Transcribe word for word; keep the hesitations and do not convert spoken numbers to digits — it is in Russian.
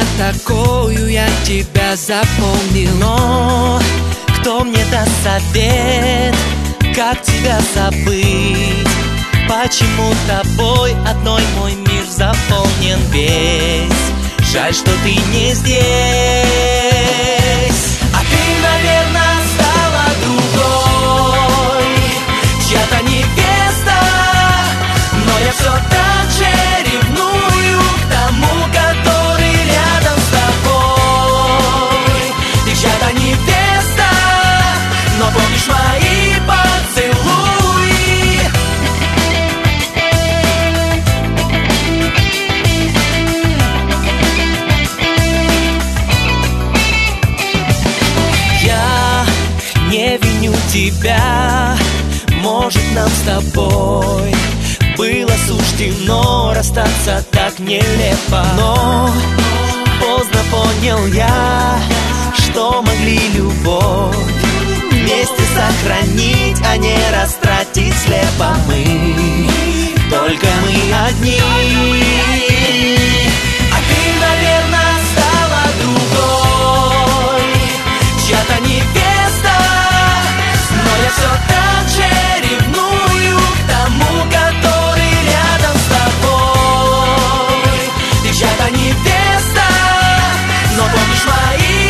такую я тебя запомнил. Но кто мне даст совет, как тебя забыть? Почему тобой одной мой мир заполнен весь? Жаль, что ты не здесь. А ты, наверное, стала другой, чья-то невеста. Но я все так же ревную к тому, который рядом с тобой. Ты чья-то невеста, но помнишь мои поцелуи. Я не виню тебя, может, нам с тобой было суждено расстаться так нелепо. Но поздно понял я, что могли любовь вместе сохранить, а не растратить слепо. Мы, только мы одни. А ты, наверное, стала другой, чья-то невеста. Но я все так же ревную к тому, который рядом с тобой. Ты чья-то невеста, но помнишь мои